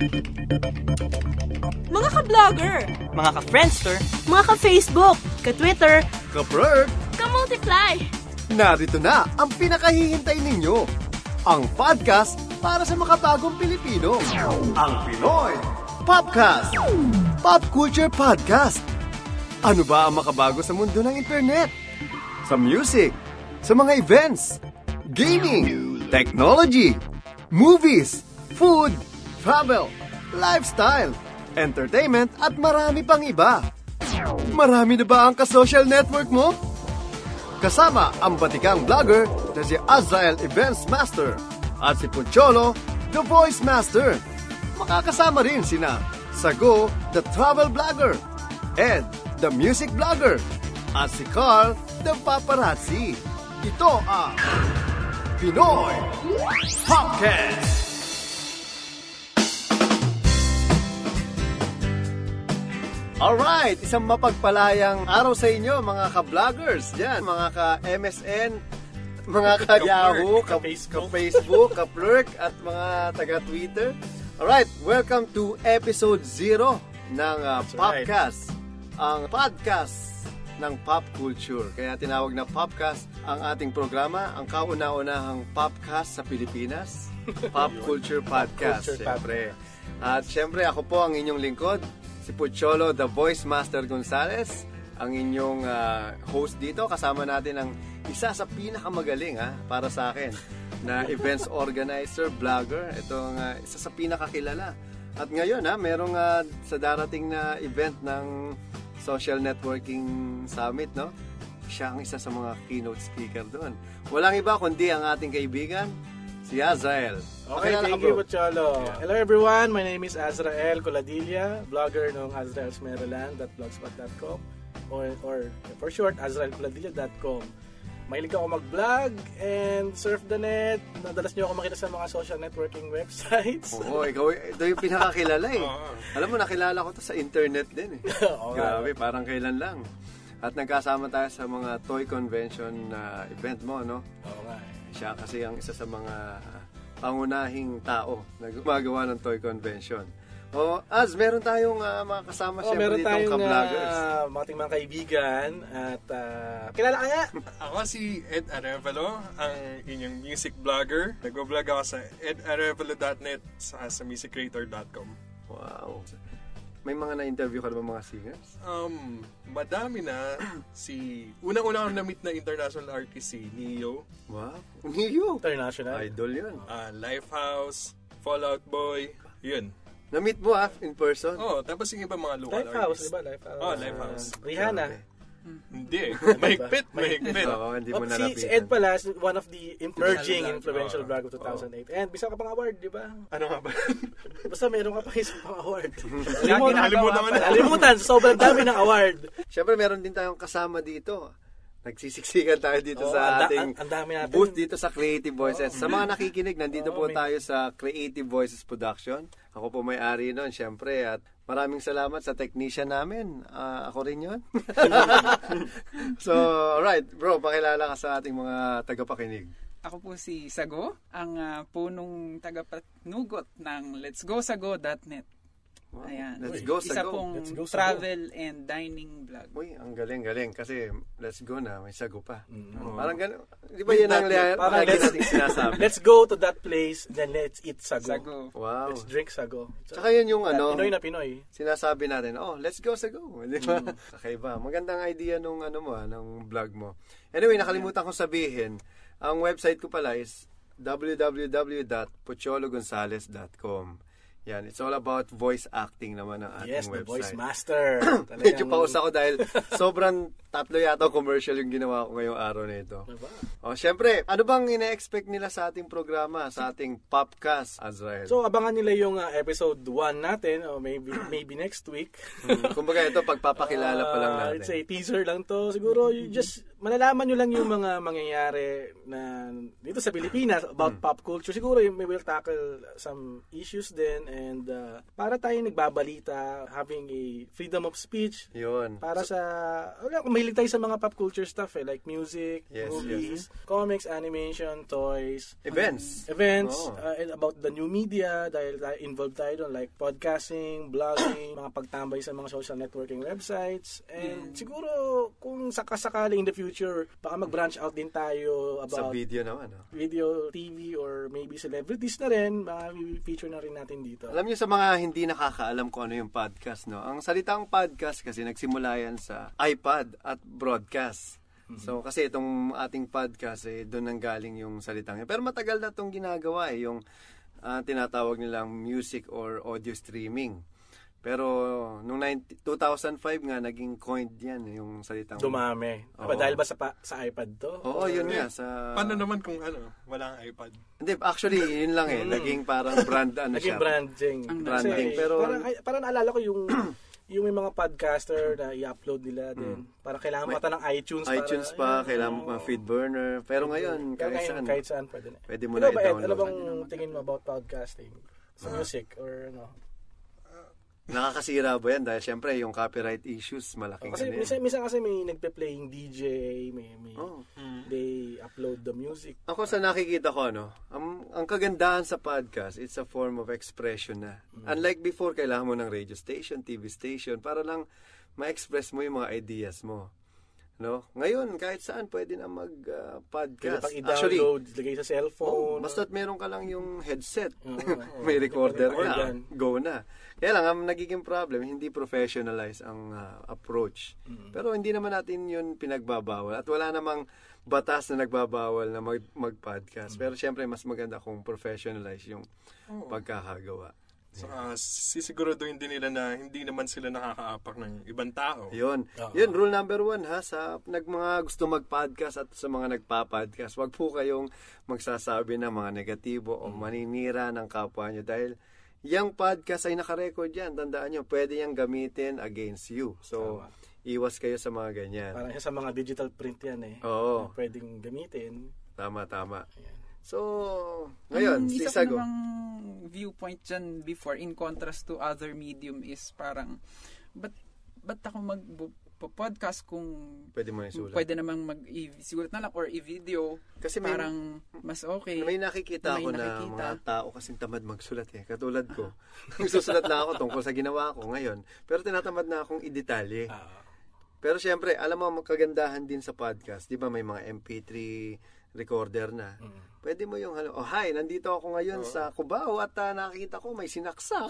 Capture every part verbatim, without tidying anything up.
Mga ka-vlogger, mga ka-friendster, mga ka-Facebook, ka-Twitter, ka-blurg, ka-multiply. Narito na ang pinakahihintay ninyo. Ang podcast para sa makabagong Pilipino. Ang Pinoy Popcast. Pop Culture Podcast. Ano ba ang makabago sa mundo ng internet? Sa music, sa mga events, gaming, technology, movies, food, travel, lifestyle, entertainment at marami pang iba. Marami na ba ang ka-social network mo? Kasama ang batikang vlogger na si Azrael Events Master at si Pucholo, The Voice Master. Makakasama rin sina Sago, The Travel Vlogger, Ed, The Music Vlogger, at si Carl, The Paparazzi. Ito ang Pinoy Popcast! Alright, isang mapagpalayang araw sa inyo mga ka-vloggers dyan, mga ka-M S N, mga ka-Yahoo, ka-Facebook, ka-Plurk, at mga taga-Twitter. Alright, welcome to episode zero ng uh, Popcast, right. Ang podcast ng pop culture. Kaya tinawag na Popcast ang ating programa, ang kauna-unahang Popcast sa Pilipinas, Pop Culture Podcast. Pop culture syempre. At syempre ako po ang inyong lingkod, si Pucholo, The Voice Master Gonzales, ang inyong uh, host dito. Kasama natin ang isa sa pinakamagaling ha, para sa akin na events organizer, vlogger. Itong uh, isa sa pinakakilala. At ngayon ha, merong uh, sa darating na event ng Social Networking Summit, no? Siya ang isa sa mga keynote speaker doon. Walang iba kundi ang ating kaibigan, si Azrael. Okay, thank you, Pucholo. Yeah. Hello everyone, my name is Azrael Coladilla, vlogger ng azraels maryland dot blogspot dot com or, or for short, azrael coladilla dot com. Mahilig ako mag-vlog and surf the net. Nadalas niyo ako makita sa mga social networking websites. Oo, ikaw, ito yung pinakakilala eh. Alam mo, nakilala ko to sa internet din eh. Okay. Grabe, parang kailan lang. At nagkasama tayo sa mga toy convention uh, event mo, no? Oo nga. Siya kasi ang isa sa mga pangunahing tao na gumagawa ng toy convention. O, Az, meron tayong uh, mga kasama oh, siyempre ditong ka-vloggers. Uh, mga ating mga kaibigan at uh, kilala ka nga? Ako si Ed Arevalo, ang inyong music vlogger. Nag-vlog ako sa ed arevalo dot net sa, sa music creator dot com. Wow. May mga na-interview ka na ba mga singers? Um, madami na. Si unang-una akong na-meet na international artist si Neo. Wow, Neo. International. Idol yun. Uh, Lifehouse, Fallout Boy, yun. Na-meet mo ah, in person? Oo, oh, tapos yung iba mga local Lifehouse, artists. diba? Lifehouse. Oh, Lifehouse. Uh, Rihanna. Okay. Hindi eh. Mahigpit, mahigpit. Oo, hindi mo oh, si, si Ed pala, one of the emerging influential vlog of two thousand eight. And bisa ka pang award, di ba? Ano nga ba? Basta meron ka pa isang pang award. Nakalimutan mo na. Nakalimutan, sobrang dami ng award. Siyempre, meron din tayong kasama dito. Nagsisiksikan tayo dito oh, sa anda, ating ang dami natin. booth dito sa Creative Voices. Oh. Sa mga nakikinig, nandito oh, po may... tayo sa Creative Voices Production. Ako po may-ari nun, siyempre. At maraming salamat sa technician namin. Uh, ako rin yun. So, alright. Bro, pakilala ka sa ating mga tagapakinig. Ako po si Sago, ang uh, punong tagapatnugot ng lets go sago dot net. Wow. Ayan. Let's go, Isa Sago. pong Let's go, travel Sago. And dining vlog. Uy, ang galing-galing. Kasi let's go na, may sago pa. Mm-hmm. Parang gano'n. Di ba yun ang liya, parang let's, nating sinasabi? Let's go to that place, then let's eat sago. Sago. Wow. Let's drink sago. So, tsaka yun yung ano, Pinoy na Pinoy. Sinasabi natin, oh, let's go sago. Di ba? Mm. Kakaiba. Magandang idea nung ano mo, ah, ng vlog mo. Anyway, nakalimutan kong sabihin, ang website ko pala is w w w dot pucholo gonzales dot com. Yan, it's all about voice acting naman ang ating yes, website. Yes, the voice master. Medyo pausa ko dahil sobrang tatlo yata commercial yung ginawa ko ngayong araw na ito. Diba? O, syempre, ano bang ina-expect nila sa ating programa, sa ating Popcast, Azrael? So, abangan nila yung uh, episode one natin, or maybe maybe next week. hmm, kumbaga ito, pagpapakilala pa lang natin. Uh, it's a teaser lang to. Siguro, you just malalaman nyo lang yung mga mangyayari na dito sa Pilipinas about Hmm. pop culture. Siguro yung we will tackle some issues din and uh, para tayong nagbabalita, having a freedom of speech Yun. para sa, wala, kung mahilig tayo sa mga pop culture stuff eh, like music, Yes, movies, comics, animation, toys, Events. events, Oo. uh, and about the new media dahil tayo, involved tayo doon like podcasting, blogging, mga pagtambay sa mga social networking websites and siguro kung sakasakali in the future baka mag-branch out din tayo Sa about video naman. Oh. video, T V or maybe celebrities na rin, baka feature na rin natin dito. Alam niyo sa mga hindi nakakaalam kung ano yung podcast, no? Ang salitang podcast kasi nagsimula yan sa iPod at broadcast. So kasi itong ating podcast eh doon nang galing yung salitang yan. Pero matagal na itong ginagawa eh, yung ah, tinatawag nilang music or audio streaming. Pero nung two thousand five nga naging coined yan yung salitang. Dumami. Oo. Aba, dahil ba sa, pa- sa iPad to? Oo, yun nga sa Paano naman kung ano, wala kang iPad? Hindi, actually yun lang eh, naging parang brand ano Naging siya. branding. Ang branding, Kasi, pero- parang, ay, parang naalala ko yung yung may mga podcaster na i-upload nila din. Parang kailangan May- mata ng iTunes. iTunes para, pa, kailangan mo feed burner. Pero ngayon, Pero kahit ngayon, saan, kahit saan pwede na. pwede mo Ikaw na ba, Ed, i-download. ano bang tingin mo about podcasting? Sa music or ano? Nakakasira ba yan? Dahil syempre, yung copyright issues, malaking Kasi ano yan. minsan, minsan kasi may nagpe-playing D J, may, may Oh. they upload the music. Ako sa nakikita ko, no, ang, ang kagandahan sa podcast, it's a form of expression na. Unlike before, kailangan mo ng radio station, T V station, para lang ma-express mo yung mga ideas mo. No? Ngayon, kahit saan, pwede na Pwede mag-podcast. pang Actually, i-download, lagay sa oh, cellphone. basta't meron ka lang yung headset. Oo, oo. May recorder Record ka, yan. go na. Kaya lang, ang nagiging problem, hindi professionalize ang ah, approach. Pero hindi naman natin yun pinagbabawal. At wala namang batas na nagbabawal na mag- mag-podcast. Pero syempre, mas maganda kung professionalize yung pagkakagawa. So, uh, sisiguraduhin din nila na hindi naman sila nakakaapak ng ibang tao. Yun. Yun, rule number one ha, sa nag mga gusto mag-podcast at sa mga nagpa-podcast, wag po kayong magsasabi ng mga negatibo o maninira ng kapwa nyo dahil yung podcast ay nakarecord yan. Tandaan nyo, pwede yung gamitin against you. So, Tama. iwas kayo sa mga ganyan. Parang sa mga digital print yan eh. Oo. Na pwedeng gamitin. Tama, tama. Ayan. So, ngayon, Ang si isa ko Sago. namang viewpoint dyan before in contrast to other medium is parang ba't, ba't ako mag-podcast kung Pwede mo isulat. pwede namang mag-isulat na lang or i-video Kasi may, parang mas okay. may nakikita May ako na nakikita. mga tao kasing tamad magsulat eh. Katulad ko. Nagsusulat na ako tungkol sa ginawa ko ngayon. Pero tinatamad na akong i-detalye. Ah, Pero syempre, alam mo, magkagandahan din sa podcast. Di ba may mga M P three recorder na. Pwede mo yung, oh hi, nandito ako ngayon sa Cubao at uh, nakikita ko may sinaksak.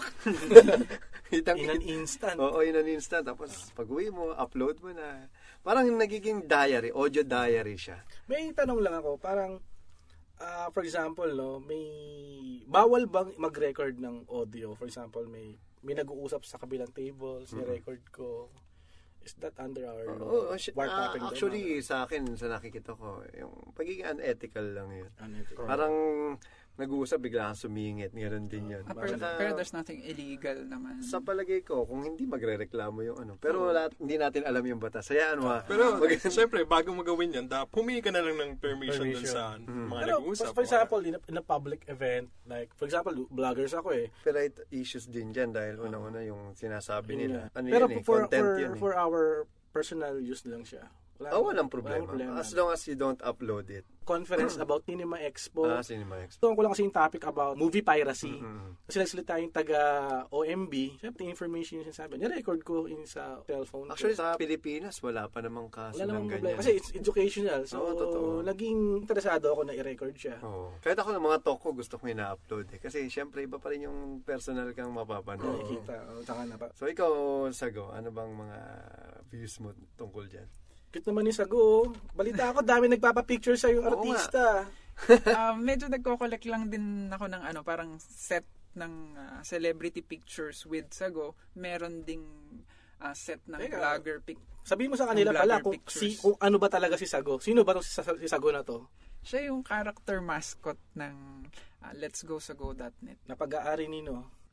Kitang- in an instant. Oo, in an instant. Tapos pag uwi mo, upload mo na. Parang nagiging diary, audio diary siya. May tanong lang ako, parang ah, for example, no, may bawal bang mag-record ng audio? For example, may may nag-uusap sa kabilang table, si-record ko. Is that under our Oo, uh, wiretapping? actually, sa akin, sa nakikita ko, yung pagiging unethical lang yun. Unethical. Parang nag-uusap, bigla kang sumingit. Ngayon din yun. Ah, pero, Tsaka, pero there's nothing illegal naman. sa palagay ko, kung hindi magre-reklamo yung ano. Pero lahat, hindi natin alam yung batas. Hayaan mo. ha. Pero, Mag- syempre, bago mo gawin yan, da, humingi ka na lang ng permission, dun Permission. sa mga Pero, nag-uusap. for example, in a, in a public event, like, for example, vloggers ako eh. copyright issues din dyan dahil unang-una yung sinasabi nila. Ano Pero yun eh, for, content for, yun eh. for our personal use lang siya. Wala, Oh, walang problema. problema. As long as you don't upload it. Conference about Cinema Expo. Ah, Cinema Expo. Ito ko lang kasi yung topic about movie piracy. Mhm. Kasi nagsalita yung taga O M B. Siyempre, yung information yung sinasabi. Nirecord ko in sa cellphone. ko. Actually, sa Pilipinas, wala pa namang kaso wala ng namang ganyan. problema. Kasi it's educational. So, Oo, totoo. naging interesado ako na i-record siya. Oo. Kahit ako ng mga talk ko, gusto ko ina-upload eh. Kasi syempre, iba pa rin yung personal kang mapapanood. Nakikita. Oh, saka na pa. So, ikaw, Sago, ano bang mga views mo tungkol dyan? Cute naman ni Sago. Balita ako, dami nagpapapicture sa yung Oo artista. um, medyo nagko-collect lang din ako ng ano, parang set ng ah, celebrity pictures with Sago. Meron ding ah, set ng Teka. vlogger pic. Sabihin mo sa kanila Ang pala vlogger kung, pictures. si, kung ano ba talaga si Sago. Sino ba tong si, si Sago na to? Siya yung character mascot ng ah, Let's Go Sago dot net. Napag-aari nino.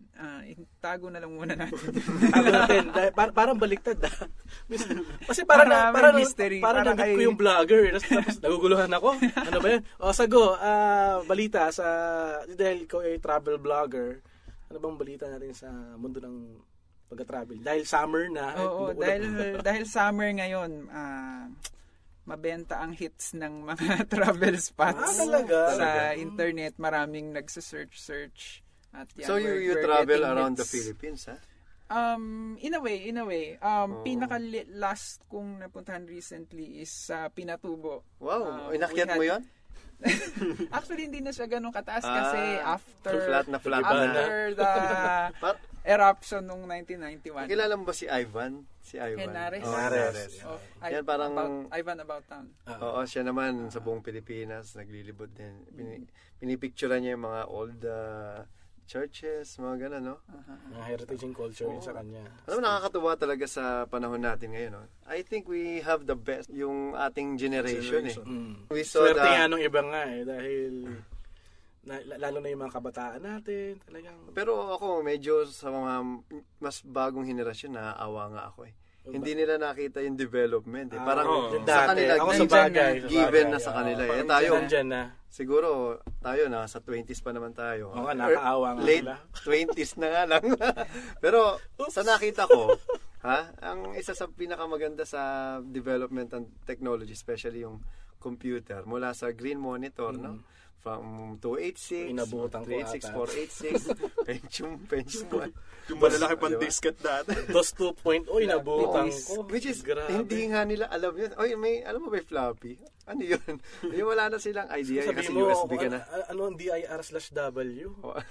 Ah, itago na lang muna natin. Tago natin. Dahil, par- parang baliktad ah. Kasi parang, Para may parang, mystery. parang Para nandito kay- ko yung vlogger. Tapos, tapos naguguluhan ako. Ano ba yan? O, sago, ah, balita sa, dahil ko ay travel vlogger, ano bang balita natin sa mundo ng pagka-travel? Dahil summer na. Oo, umuulan. dahil dahil summer ngayon, ah, mabenta ang hits ng mga travel spots. Ah, talaga? Sa Talaga? internet, maraming nagse-search-search. At yan, So you we're- you we're travel getting around the hits. Philippines, ha? Um, in a way, in a way. Um, Oh. pinaka li- last kong napuntahan recently is sa Pinatubo. Wow, Uh, inakyat we mo had- 'yon? Actually, hindi na siya ganun kataas Ah, kasi after flat na flat na. after the Par- eruption nung nineteen ninety-one. Kilala mo ba si Ivan? Si Ivan. Henares. Oh, Henares. Oh, Yan parang- about, Ivan About Town. Oo, siya naman sa buong Pilipinas naglilibot din. Pini, pinipicturean niya yung mga old uh, churches, mga ganun, no? Mga heritage and culture yun sa kanya. Alam mo, nakakatuwa talaga sa panahon natin ngayon, no? I think we have the best yung ating generation, eh. Mm. We saw Swerte the- nga nung iba nga eh. Dahil, na, lalo na yung mga kabataan natin, talagang, Pero ako, medyo sa mga mas bagong henerasyon, naaawa nga ako, eh. Hindi nila nakita yung development, eh. Ah, Parang oo. yung sa dati, kanila, ako sa given, bagay, sa given bagay, na sa oo. kanila. Eh, Parang tayo, nandyan na. siguro, tayo na, sa twenties pa naman tayo. Oo nga, nakakaawa nga Late sila. twenties na nga lang. Pero, sa nakita ko, ha, ang isa sa pinakamaganda sa development and technology, especially yung computer, mula sa green monitor, no? From two eighty-six, Inabutan ko three eighty-six, ata. four eighty-six, Pentium, Pentium one. Yung malalaki pang Diba? disket dati. DOS two point oh, inabutan Which is- ko. Which is, Grabe. hindi nga nila alam yun. Oy, may, alam mo ba yung floppy? Ano yun? yung wala na silang idea Sabi kasi mo, U S B ka na. ano, ano ang D I R slash W?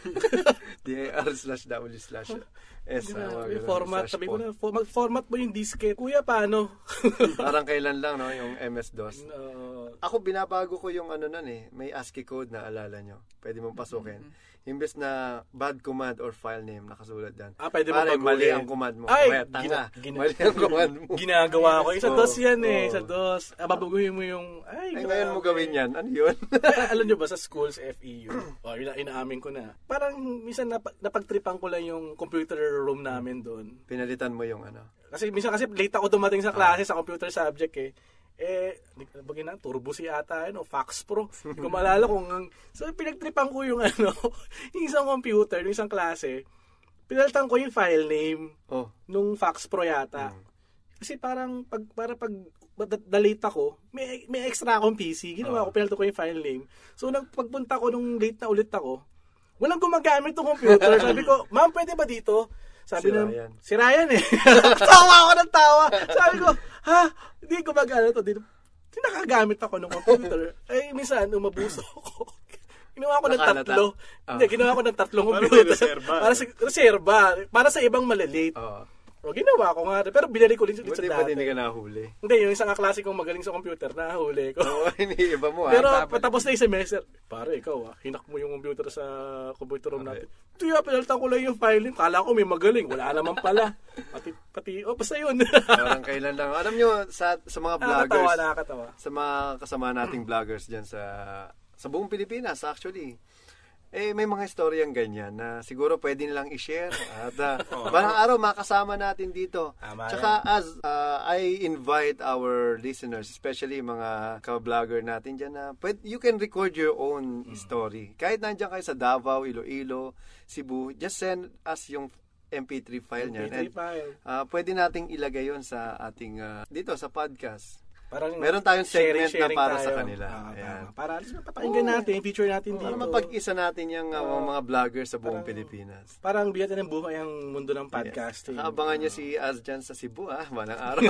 D I R slash W slash S. ah, mga Grabe, ganun, format. slash Sabi ko po. na, for- mag-format mo yung disket. Kuya, paano? Parang kailan lang, no? Yung M S DOS. No. Ako, binabago ko yung ano nun eh. May ASCII code na alala nyo. Pwede mong pasukin. Imbes na bad command or file name nakasulat dyan. Ah, pwede mo Pare, baguhin. mali ang command mo. Ay, Kaya, tanga. gina- gina- mali ang command mo. Ginagawa ko. Sa Oo, DOS yan eh. oo. Sa DOS. Ah, babaguhin mo yung... Ay, Ay, ngayon mo grabe. gawin yan. Ano yun? Alam nyo ba, sa schools, F E U, oh, ina inaamin ko na. Parang minsan nap- napagtripan ko lang yung computer room namin doon. Pinalitan mo yung ano. Kasi minsan kasi late ako dumating sa klase sa computer subject eh. Eh, bagay na, Turbo C ata yun, o Fax Pro. Hindi ko maalala kung... ang- So, pinagtripan ko yung ano, yung isang computer, yung isang klase. Pinalitan ko yung file name Oh. nung Fax Pro yata. Kasi parang, pag, para pag da-late ako, may, may extra akong P C. Ginawa ko, pinalitan ko yung file name. So, nang pagpunta ko nung late na ulit ako, walang gumagamit ng computer. Sabi ko, ma'am, pwede ba dito? Sabi Si na, Ryan. si Ryan eh. Tawa ako ng tawa. Sabi ko, ha? Hindi ko magano to. Di, di nakagamit ako ng computer. Ay, minsan, umabuso ako. Ginawa ko ng Nakalata. tatlo. Ah. Hindi, ginawa ko ng tatlong Para may computer. reserba, Para no? sa reserba. Para sa ibang malalate. Oo. O, ginawa ko nga. Pero binalik ko ulit sa Buti dati. ba hindi ka nahuli? Hindi, yung isang kaklase kong magaling sa computer, nahuli ko. Oo, iniiba mo ah. Pero patapos na yung semester, pare, ikaw ah, hinak mo yung computer sa computer room natin. Tuya, pinalitan ko lang yung file name. Kala ko may magaling. Wala naman pala. Pati, pati, oh, basta yun. Parang kailan lang. Alam nyo, sa, sa mga nakakatawa, vloggers, nakakatawa. sa mga kasama nating vloggers dyan sa sa buong Pilipinas actually, eh may mga istoryang ganyan na siguro pwede nilang i-share at uh, balang araw makasama natin dito. Tama Tsaka as uh, I invite our listeners, especially mga ka-vlogger natin dyan na pwede, you can record your own story. Kahit nandiyan kayo sa Davao, Iloilo, Cebu, just send us yung M P three file niyan. M P three file. Uh, pwede nating ilagay yon sa ating uh, dito sa podcast. Parang Meron tayong segment na sharing para tayo. sa kanila. Ah, Ayan. tama. Para alis mapapakinggan natin, feature natin dito. Para mapag-isa natin yung uh, mga vloggers sa buong Parang- Pilipinas. Parang biyatan ng buhay ang mundo ng podcasting. Kaabangan niyo si Az dyan sa Cebu, ah. Manang araw.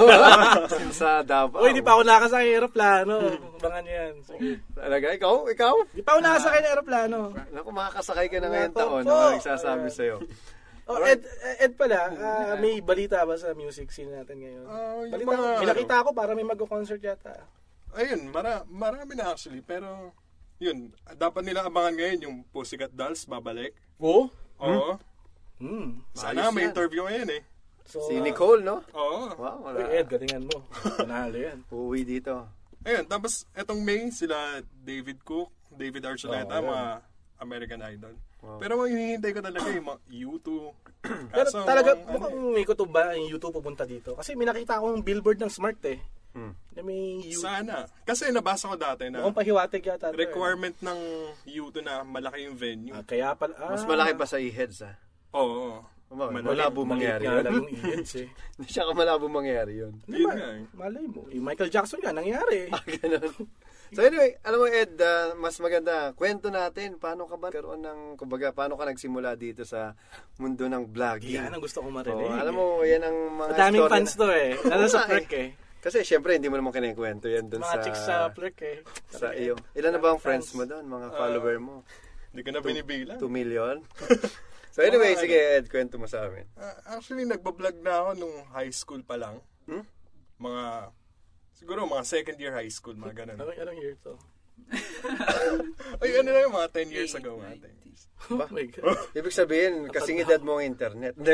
sa Davao. Uy, di pa ako nakasakay ng aeroplano. Abangan niyo yan. Sige. Talaga, ikaw? Ikaw? Di pa ako nakasakay ng aeroplano. Naku, makakasakay ka na ngayong Nako taon. po. Ano nagsasabi sa'yo? Oh, Ed, Ed pala, ah, may balita ba sa music scene natin ngayon? Ah, yung balita, mga- may nakita ako para may mag-concert yata. Ayun, mara, marami na actually. Pero, yun, dapat nila abangan ngayon yung Pussycat Dolls, babalik. Oo? Oo. Hmm. Sana Ayos may yan. interview ngayon eh. So, Si ah, Nicole, no? Oo. Wow, Uy, wala. Ed, galingan mo. Panalo yan. Uuwi dito. Ayun, tapos etong May, sila David Cook, David Archuleta, Oo, mga American Idol. Wow. Pero ang hinihintay ko talaga yung mga YouTube. Pero Kaso, talaga, mukhang, mukhang may kutob ba yung YouTube pupunta dito? Kasi may nakita akong billboard ng Smart eh. Hmm. Na may YouTube. Sana. Kasi nabasa ko dati na Mukhang pahiwatig yata. ito, eh. requirement ng YouTube na malaki yung venue. Ah, kaya pala. Ah, Mas malaki pa sa e-heads, ha? Oo. Bakit? Malaki. Malabo mangyari Nga yun. lang yung e-heads eh. Hindi siya ka malabo mangyari yun. Yun nga eh. Malay mo. Yung Michael Jackson nga, nangyari. Ah, ganun. So anyway, alam mo Ed, uh, mas maganda, kwento natin, paano ka ba karoon ng, kumbaga, paano ka nagsimula dito sa mundo ng vlogging? Yan ang gusto ko marinig. Oh, alam mo, yan ang mga Madaming story fans na- to eh. Lalo Oo sa nga Flick eh. Kasi syempre, hindi mo naman kinikwento yan dun Mga sa... chicks sa Flick eh. sa iyo. Ilan na ba ang friends mo doon, mga follower mo? Hindi ko na binibilang. two million? So anyway, sige Ed, kwento mo sa amin. Uh, actually, nagbablog na ako nung high school pa lang. Hmm? Mga, siguro mga second year high school, mga ganun. Anong, anong year to? Ay, ano na yung mga ten years ago, mga ten years. Ba? Oh my God. Ibig sabihin, kasing edad mo ang internet. Hindi,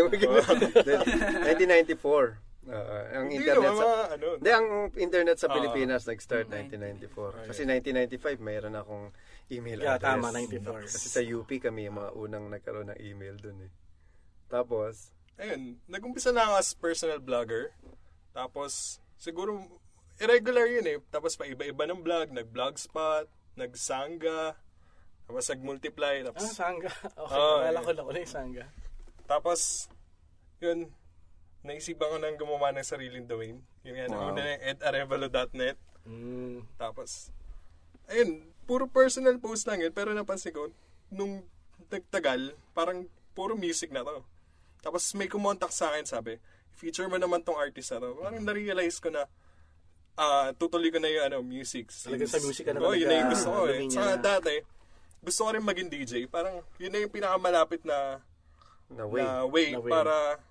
nineteen ninety-four. Uh, ang Hindi internet naman, sa... mga ano. Hindi, ang internet sa Ah. Pilipinas nag-start nineteen ninety-four. Kasi nineteen ninety-five, mayroon akong email Yeah, address. tama, ninety-four. Kasi sa U P kami, yung mga unang nagkaroon ng email dun eh. Tapos, Ayun, nag-umpisa na ako as personal vlogger. Tapos, siguro, irregular yun eh. Tapos, pa iba-iba ng vlog. Nag-blogspot, nag-sangga, tapos nag-multiply. Ah, Tapos, Sangga. Okay, Oh, nalala yeah. ko na ko na yung Sangga. tapos yun, naisipan ko nang gumawa ng sariling domain. Yun nga, Wow. nauna na yung ed arevalo dot net. Mm. Tapos, ayun, puro personal post lang yun. Pero napansin ko, nung nagtagal, parang puro music na to. Tapos may kumontak sa akin, sabi, feature mo naman tong artist na to. Parang na-realize ko na, ah, tutuloy ko na yung ano, music. Talagang sa music ka na Oo, yun na yung gusto ko eh. talaga Saka na. dati, gusto ko rin maging D J. Parang, yun na yung pinakamalapit na, na way. na way, Na way. para,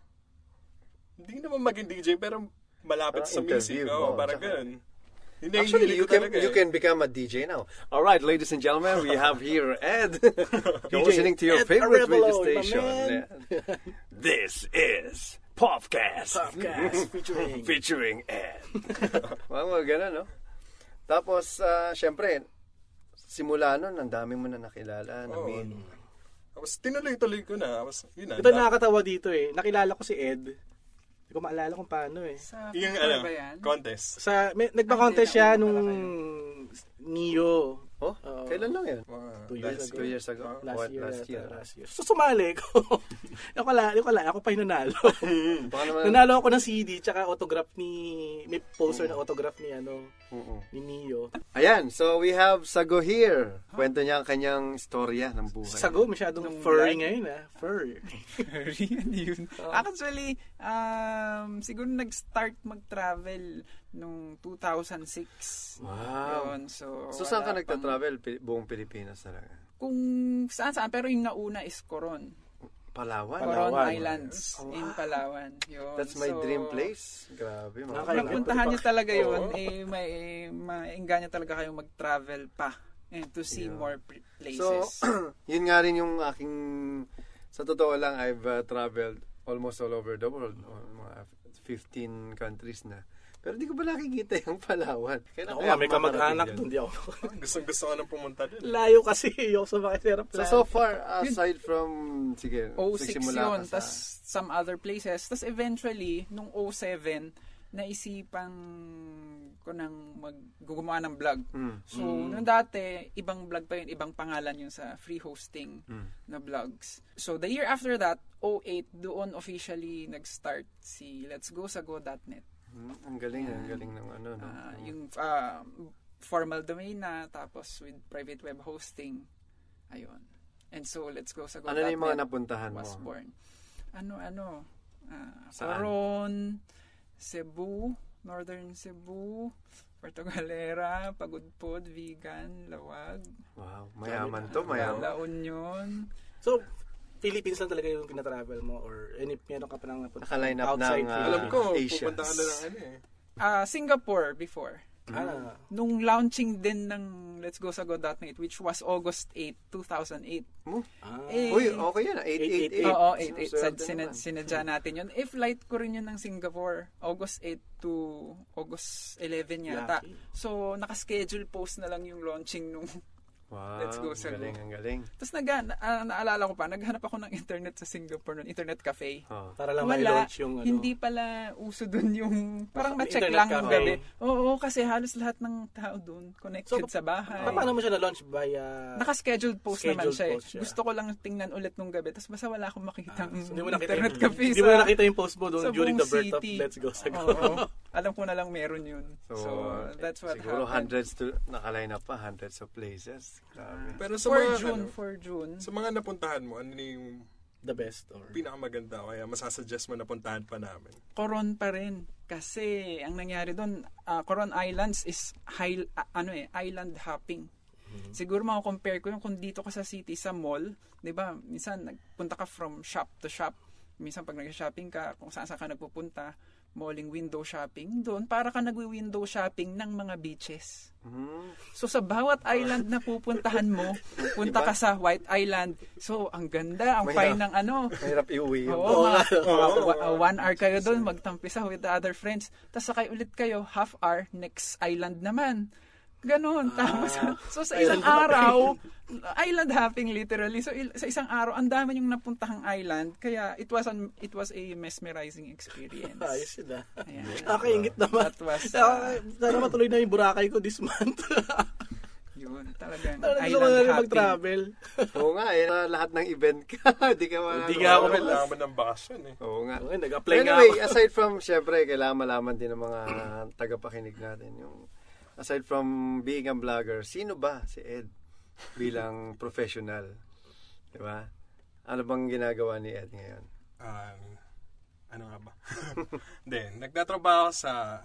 hindi naman maging D J, pero malapit Parang sa music. interview, Oo, oo, parang tsaka- ganun. Yun na yung Actually, hilig you ko can talaga you eh. can become a D J now. All right, ladies and gentlemen, we have here Ed. You're listening to your Ed favorite radio Arevalo, my station. man. Yeah. This is Popcast. Podcast featuring. Featuring Ed. Mga mga ganun, no? Tapos, ah, syempre, simula nun, ang dami mo na nakilala, na Oo. meet. Tapos tinuloy-tuloy ko na. Tapos, yun na. Ito nakakatawa dito eh. Nakilala ko si Ed. Hindi ko maalala kung paano eh. Sa Yung Flickr ano, ba yan? contest. Sa, may, nagpa-contest Ay, siya hindi, nung nauna Neo. Oh, Oo. kailan lang yun? Mga Two years Last ago. two years ago. Last What, year. last yata, year. Last year. So, sumali ko. ako wala, ako wala. Ako pa yung nanalo. Baka naman, nanalo ako ng C D tsaka autograph ni, may poster na autograph ni ano, Oo. ni Neo. Ayan, so we have Sago here. Kwento niya ang kanyang istorya ng buhay. Sago, masyadong Nung furry live? ngayon ah. Fur. Yan yun. Actually, um, siguro nag-start mag-travel nung two thousand six. Wow. Yun, so, So saan ka wala pang- nagta-travel? Pi- buong Pilipinas talaga. Kung saan saan, pero yung nauna is Coron. Palawan? Coron Palawan. Islands Oh, in wow. Palawan. Yun. That's my So, dream place. Grabe. Mga Nakakaiba. Napuntahan niyo talaga yun. Oo. Eh, may, mainggan talaga kayong mag-travel pa and to see Yeah. more pl- So, places. yun nga rin yung aking, sa totoo lang, I've uh, traveled almost all over the world. O, mga fifteen countries na. Pero di ko ba nakikita yung Palawan? Kailan Ako kaya nga, may ako makarating kamag-anak dyan? doon. Di ako. Gustong-gusto ko nang pumunta dun. Layo kasi. Ayoko sa mga serap So, so far, aside from, sige, oh six nagsimula yun, ka tas some other places. Tas eventually, nung oh seven, naisipan ko nang mag gumawa ng vlog. Mm. So, nung dati, ibang vlog pa yun, ibang pangalan yun sa free hosting Mm. na vlogs. So, the year after that, oh eight, doon officially nag-start si Let's Go Sago dot net. Mm, ang galing, ang galing ng ano, no? Ah, yung ah, formal domain na, tapos with private web hosting. Ayun. And so, Let's Go Sago Ano dot na yung mga net napuntahan mo? was born. Ano, ano? Uh, Saan? Coron, Cebu, Northern Cebu, Puerto Galera, Pagudpod, Vigan, Lawag, Wow, mayaman to, mayaman. La Union. So, Philippines lang talaga yung pinatravel mo or any meron ka pa nang napunta Naka-line up outside ng, ah, Alam ko, Asians. pupunta ka na ng ano eh. Ah, Singapore before. Ah, Nung launching din ng Let's Go Sago dot net, which was August eighth, two thousand eight. Mo? ah. Eh, Uy, okay yan. eight eight eight. Oo, eight eight. Swerte Sin- naman. sinadya natin yun. Eh, flight ko rin yun ng Singapore. August eighth to August eleventh yata. Lucky. So, naka-schedule post na lang yung launching nung Wow, Let's go ang sa galing, go. ang galing. Tapos nag, na, ah, naalala ko pa, naghanap ako ng internet sa Singapore noon, internet cafe. Oh. Para lang Wala, ma-launch yung ano. hindi pala uso dun yung, parang Baka ma-check internet lang yung cafe. gabi. Oo, kasi halos lahat ng tao dun, connected So, sa bahay. Pa- paano mo siya na-launch? Via... Naka-scheduled post naman Scheduled siya, eh. post siya. Gusto ko lang tingnan ulit nung gabi, tapos basta wala akong makitang So, hindi mo nakita internet yung, cafe hindi sa... mo na nakita yung post mo doon sa during the buong birth of city. Let's Go Sago. Oo. Alam ko na lang meron yun. So, So, that's what siguro happened. hundreds to, nakaline up pa, hundreds of places. Grabe. Pero sa For mga, June, ano, for June. sa mga napuntahan mo, ano yung The best. Or... pinakamaganda kaya masasuggest mo na puntahan pa namin? Coron pa rin. Kasi ang nangyari doon, uh, Coron Islands is high, uh, ano eh, island hopping. Mm-hmm. Siguro mako-compare ko yung kung dito ka sa city, sa mall, 'di ba? Minsan nagpunta ka from shop to shop. Minsan pag nag-shopping ka, kung saan saan ka nagpupunta, malling window shopping, doon para ka nagwi-window shopping ng mga beaches. Hmm. So sa bawat island na pupuntahan mo, punta ka sa White Island. So ang ganda, ang Mahirap. fine ng ano. Mahirap iuwi yun. Oo, mga, mga wa- uh, one hour kayo doon, magtampisa with the other friends. Tapos sakay ulit kayo, half hour, next island naman. Ganon. Tapos, so sa isang araw, island hopping literally. So il- sa isang araw, ang dami yung napuntahang island. Kaya it was an, it was a mesmerizing experience. Ayos yun ah. Ayan. Nakaingit naman. That was, Ah, uh, sana matuloy na yung Boracay ko this month. yun, talagang Ano, gusto ko na island rin hopping. mag-travel. Oo nga, eh, na lahat ng event ka. Di ka ma- Hindi nga ako Ako kailangan mo ng bakasyon eh. Oo nga. Okay, nag-apply nga Anyway, ako. aside from, syempre, kailangan malaman din ng mga tagapakinig natin. Yung, aside from being a vlogger, sino ba si Ed bilang professional? Di ba? Ano bang ginagawa ni Ed ngayon? Um, ano nga ba? Hindi, nagtatrabaho sa...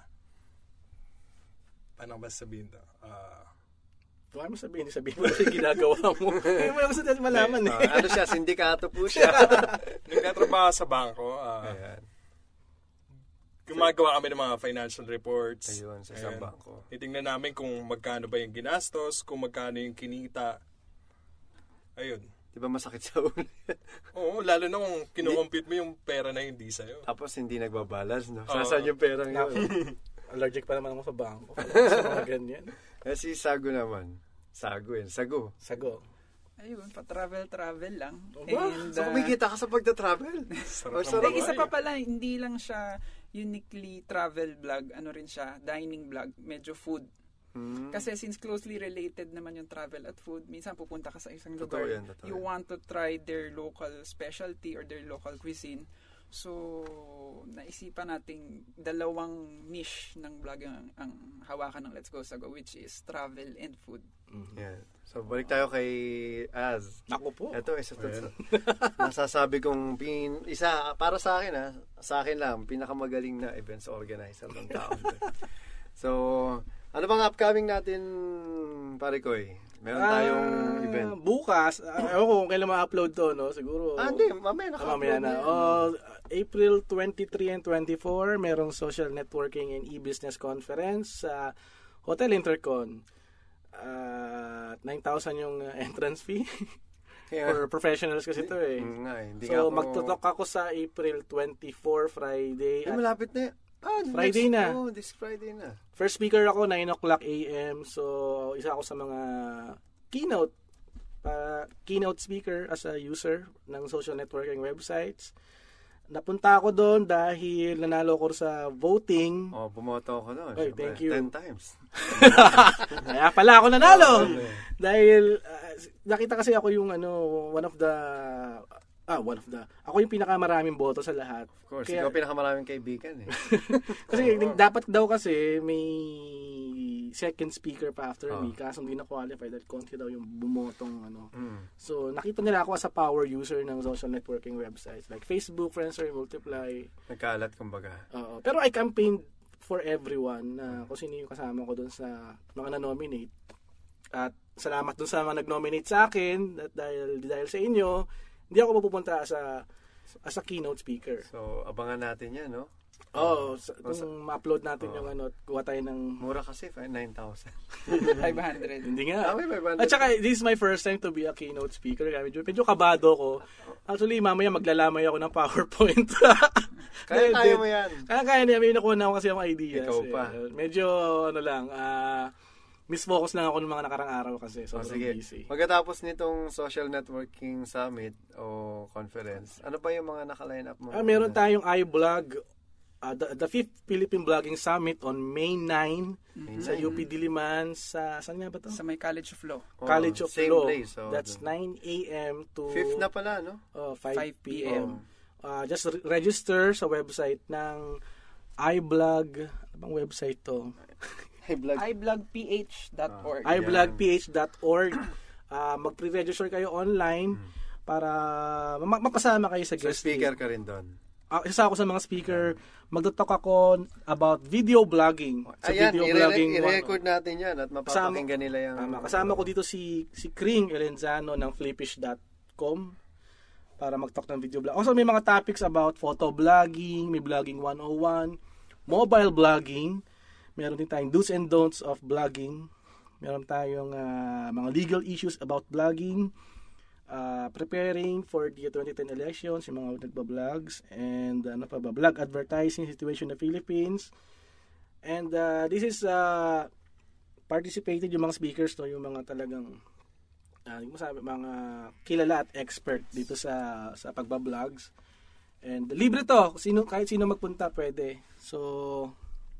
Paano ba sabihin to? Uh, Huwag mo sabihin, hindi sabihin mo na yung ginagawa mo. Hindi mo na gusto natin malaman eh. Ah, ano siya? Sindikato po siya. nagtatrabaho sa bangko. Uh, Ayan. gumagawa kami ng mga financial reports. Ayun, sa isang Ayan. bangko. Titingnan namin kung magkano ba yung ginastos, kung magkano yung kinita. Ayun. Di ba masakit sa ulo? Oo, lalo na kung kinukompute mo yung pera na hindi sa'yo. Tapos hindi nagbabalance, no? Oo. Sasaan yung perang yun? Allergic pa naman ako sa bangko. Sa mga ganyan. Eh, si Sago naman. Sago yun. Sago. Sago. Ayun, pa-travel-travel lang. Aba, And, So, uh, kumikita ka sa pagta-travel. Sarap Oh, ng sarap. Eh, isa pa buhay. pala, hindi lang siya uniquely travel vlog, ano rin siya, dining vlog, medyo food. Hmm. Kasi since closely related naman yung travel at food, minsan pupunta ka sa isang Totoo lugar, yan, totoo you yan. want to try their local specialty or their local cuisine. So, naisipan nating dalawang niche ng vlog ang, ang hawakan ng Let's Go Sago, which is travel and food. Yan. So, balik tayo kay Az. Ako po. Ito, isa to. Nasasabi kong, pin, isa, para sa akin ha, sa akin lang, pinakamagaling na events organizer ng taon. So, ano bang upcoming natin, pare Koy? Meron tayong Ah, event. Bukas, uh, ewan ko kung kailan ma-upload to, no? Siguro. Ah, hindi. Mamaya Ah, naka-upload mamaya na. yan. Oh, April twenty-three and twenty-four, merong social networking and e-business conference sa Hotel Intercon. Uh, nine thousand yung uh, entrance fee. Kaya, For professionals kasi ito eh. Mm, nga, eh, hindi So, nga ako- magtutok ako sa April twenty-four, Friday. Eh, At malapit na. Ah, Friday next, na. Oh, this Friday na. first speaker ako, nine o'clock a m So, isa ako sa mga keynote pa keynote speaker as a user ng social networking websites. Napunta ako doon dahil nanalo ko sa voting. Oh, bumoto ako doon. Ay, Siyempre, thank you. Ten times. Kaya pala ako nanalo. Dahil uh, nakita kasi ako yung ano, one of the ah, one of the ako yung pinakamaraming boto sa lahat. Of course, Kaya- ikaw pinakamaraming kaibigan eh. Kasi dapat daw kasi may second speaker pa after Oh. me kaso hindi na qualified dahil konti daw yung bumotong ano. Mm. So nakita nila ako as a power user ng social networking websites like Facebook, Friendster, Multiply. Nagkalat, kumbaga. Oo. Pero I campaigned for everyone na kung sino yung kasama ko doon sa mga na-nominate. At salamat doon sa mga nag-nominate sa akin at dahil dahil sa inyo, hindi ako mapupunta as a as a keynote speaker. So, abangan natin yan, no? Oo, so, Basta- kung ma-upload natin Oo. yung ano, kuha tayo ng Mura kasi, nine thousand. five hundred. hindi nga. Ah, may five hundred. At saka, this is my first time to be a keynote speaker. Kaya medyo, medyo kabado ko. Actually, mamaya maglalamay ako ng PowerPoint. Kaya kaya mo yan. Kaya kaya niya, may nakuha na ako kasi yung ideas. Ikaw eh. pa. Medyo, ano lang, ah, misfocus lang ako ng mga nakarang araw kasi Oh, sobrang sige. busy. Pagkatapos nitong social networking summit o conference, ano ba yung mga naka-line up mo? Ah, meron tayong iBlog, uh, the, the fifth Philippine Blogging Summit on May ninth sa U P Diliman sa saan nga ba to? Sa may College of Law. Oh, College of same Law. place. Oh, That's nine a.m. to Fifth na pala, no? uh, five p.m. Oh. Uh, just re- register sa website ng iBlog. Ano bang website to? Hey, vlog. i blog p h dot org. I- i blog p h dot org. Uh, mag-pre-register kayo online para ma- mapasama kayo sa So, guest speaker list. ka rin doon. Uh, isa ako sa mga speaker. Magtatalk ako about video blogging. Sa Ayan, video i- blogging. i-record natin yan at Kasama- mapapakinggan nila yung... Tama. Kasama ko dito si si Kring Elenzano ng flipish dot com para mag-talk ng video blog. Also, may mga topics about photo blogging, may blogging one oh one, mobile blogging, meron din tayong do's and don'ts of blogging, meron tayong ah, mga legal issues about blogging, ah, preparing for the twenty ten elections, yung mga nagba-vlogs, and ano pa ba, blog advertising situation in the Philippines. And ah, this is uh, participated yung mga speakers to, yung mga talagang uh, yung masabi, mga kilala at expert dito sa sa pagba-vlogs. And libre to, sino kahit sino magpunta pwede. So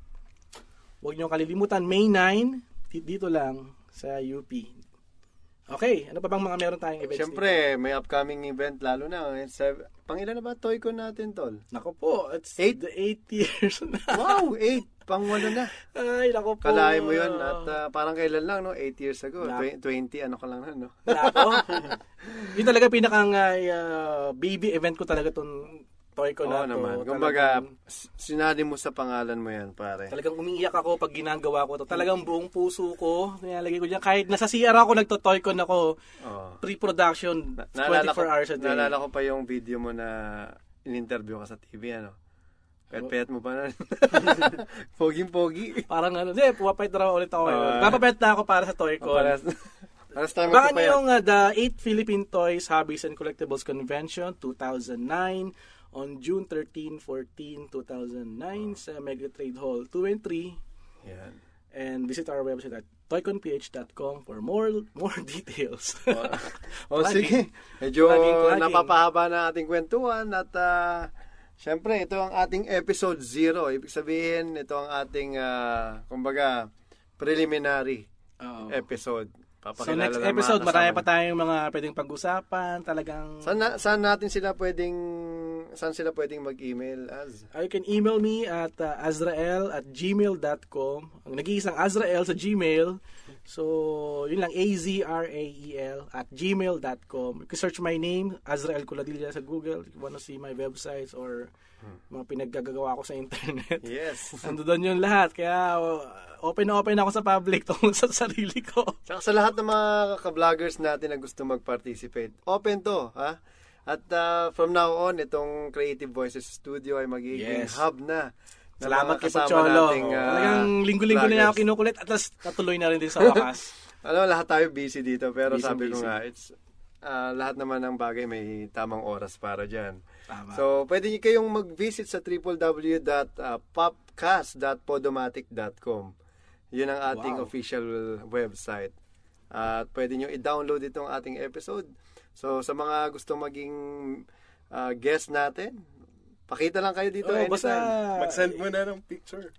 huwag niyo kalilimutan, May ninth di- dito lang sa U P. Okay, ano pa bang mga meron tayong events Siyempre, may upcoming event lalo na. It's, uh, pangilan na ba Toycon natin, Tol? dito? Nako po, it's Eight? the eight years na. Wow, eight! Pangwalo na. Ay, nako po. Kalahin mo yun. At uh, parang kailan lang, no? Eight years ago. Na- Tw- twenty, ano ka lang na, no? Nako. Yun talaga pinakang uh, baby event ko talaga tong Toycon Oo na to. naman. Kumbaga, Talagang- s- sinali mo sa pangalan mo yan, pare. Talagang umiiyak ako pag ginagawa ko to. Talagang buong puso ko, nilalagay ko dyan. Kahit nasa C R ako, nagto-toycon ako, Oo. pre-production, Na- naalala ko, twenty-four hours a day. naalala ko pa yung video mo na in-interview ka sa T V, ano? Pet-pet mo pa na. Poging-pogi. Parang ano, di, pumapayat na raw ulit ako ngayon. Ah. Papapayat na ako para sa toycon. Paras, paras tayo Baka magpapayat. niyo yung uh, the eighth Philippine Toys, Hobbies and Collectibles Convention two thousand nine on June thirteenth, fourteenth, two thousand nine sa Mega Trade Hall two and three. Yan. And visit our website at toycon p h dot com for more more details. O Plugging. sige, medyo Plugging, plugging. napapahaba na ating kwentuhan at uh, syempre ito ang ating episode zero. Ibig sabihin, ito ang ating, uh, kumbaga, preliminary Oo. episode. So Papakilala next ng mga episode, kasama. marami pa tayong mga pwedeng pag-usapan, talagang... Saan, na, saan natin sila pwedeng, saan sila pwedeng mag-email as? Uh, you can email me at uh, azrael at gmail dot com. Ang nag-iisang Azrael sa Gmail. So, yun lang, A Z R A E L at gmail dot com. You can search my name, Azrael Culadilla sa Google. If you wanna see my websites or mga pinaggagawa ko sa internet. Yes. Ando doon yun lahat. Kaya uh, open na open ako sa public tungkol sa sarili ko. Tsaka sa lahat ng mga ka-vloggers natin na gusto mag-participate, open to, ha? At uh, from now on, itong Creative Voices Studio ay magiging Yes. hub na. ng Salamat mga kay kasama Pocholo. nating, uh, Talagang linggo-linggo na niya ako vloggers. kinukulit at tas natuloy na rin din sa wakas. Alam mo, lahat tayo busy dito, pero Busy, sabi ko busy. nga, it's, uh, lahat naman ng bagay may tamang oras para dyan. Tama. So, pwede nyo kayong mag-visit sa w w w dot popcast dot podomatic dot com. Yun ang ating Wow. official website. At pwede nyo i-download itong ating episode. So, sa mga gustong maging uh, guest natin, pakita lang kayo dito Oh, anytime. basta... Mag-send mo na ng picture.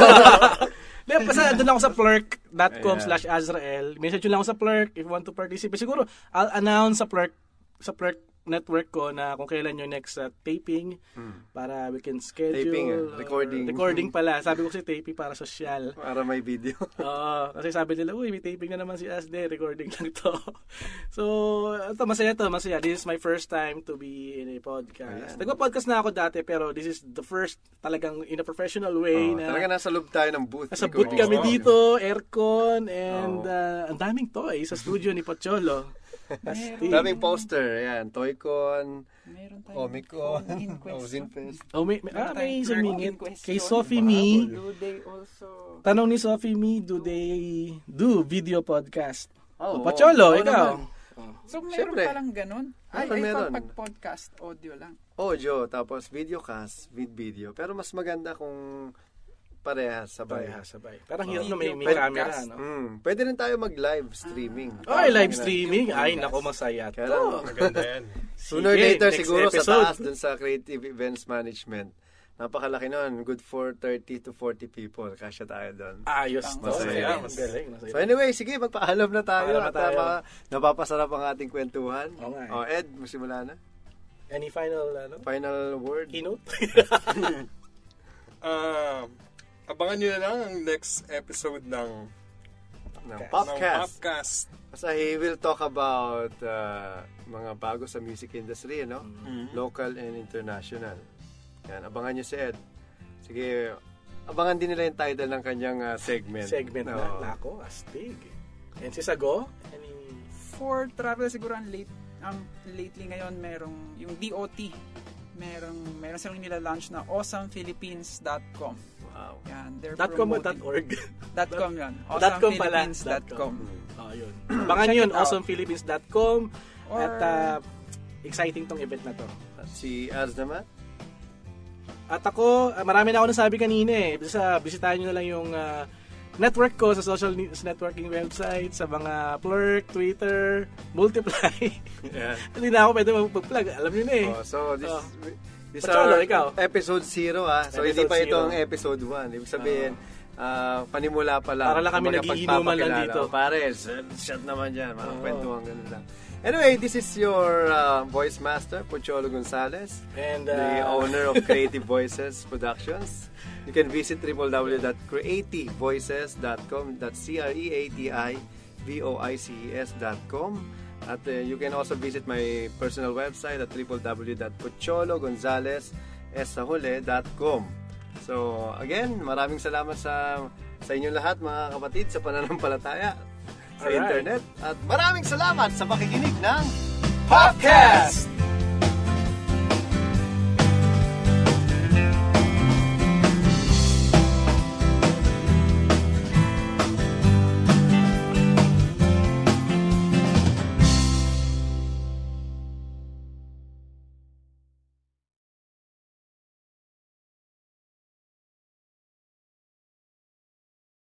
Di, basta doon ako sa plurk dot com Ayan. slash Azrael. Message nyo lang ako sa plurk if you want to participate. Siguro, I'll announce sa plurk, sa plurk network ko na kung kailan yung next uh, taping para we can schedule. Taping, ah, or- recording. Recording pala. Sabi ko si taping para social. Para may video. Oo, kasi sabi nila, uy, may taping na naman si Asde, recording lang to. So, ito, masaya to, masaya. This is my first time to be in a podcast. Ayan. Nagpa-podcast na ako dati, pero this is the first talagang in a professional way Oh, na talaga nasa loob tayo ng booth. nasa recording booth kami studio. dito, aircon, and Oo. uh, ang daming toys sa studio ni Pocholo. Meron. Daming poster. Ayan, Toycon, Meron tayong Comic-Con, phone-in question. Ozinfest. Oh, may, may, ah, Meron may tayong sumingit. phone-in question. Kay Sophie Me, Do they also... tanong ni Sophie Me, do they do video podcast? Oh, Oo, Pocholo, oo ikaw. naman. So, meron Siyempre. palang ganun? Ay, Meron, ay meron. pag podcast, audio lang. Audio, tapos videocast, with video. Pero mas maganda kung parehas, sabay. Parehas, sabay. Parang Oh. hirap na may, may Video camera, podcast. no? Mm, pwede rin tayo mag-live streaming. Ay, live streaming. Ay, nako, masaya Kaya to. lang, Maganda yan. sooner or Sige, later next siguro sa episode. taas dun sa Creative Events Management. Napakalaki nun. Good for thirty to forty people. Kasya tayo doon. Ayos to. Masaya. Ang galing, masaya. So anyway, sige, magpaalam na tayo. Paalam na At tayo. uh, napapasarap ang ating kwentuhan. Oo nga eh. Oh, Ed, musimula na. Any final, ano? Final word? Keynote? Ah, abangan nyo na lang ang next episode ng, Ng ng podcast. podcast. Kasi he will talk about uh, mga bago sa music industry, no? Mm-hmm. Local and international. Yan, abangan nyo si Ed. Sige, abangan din nila yung title ng kanyang uh, segment. Segment na. Oo. Nako, astig. And si Sago? Any... For travel siguro ang late ang lately ngayon merong yung D O T. Merong meron silang nila-launch na awesome philippines dot com. Wow. Yan, they're Dot com o promoting- dot org? Dot com yan. Dot com pala. awesome philippines dot com. Oh, yun. Abangan nyo Check yun, it out. awesome philippines dot com. Or- At uh, exciting tong event na to. At si Az naman? At ako, uh, marami na ako nasabi kanina eh. Basta bisitahin nyo na lang yung uh, network ko sa social ne- sa networking website, sa mga Plurk, Twitter, Multiply. Yeah. Hindi na ako pwede mag-plug. Alam nyo na eh. Oh, so this Oh. this Pacholo, are ikaw. episode zero ah. So Episode hindi pa ito zero. ang episode one. Ibig sabihin, ah, panimula pa lang. Para lang kami Kumbaga, nagiinuman lang pagpapakilala. dito. Oh, pare, shot naman dyan. Mga Oo. kwentuhan ganun lang. Anyway, this is your uh, voice master, Pocholo Gonzalez, And the uh, owner of Creative Voices Productions. You can visit w w w dot creative voices dot com. That's C R E A T I V O I C E S dot com. At uh, you can also visit my personal website at w w w dot pocholo gonzalez esahole dot com. So, again, maraming salamat sa sa inyong lahat, mga kapatid, sa pananampalataya sa Alright. internet. At maraming salamat sa pakikinig ng podcast!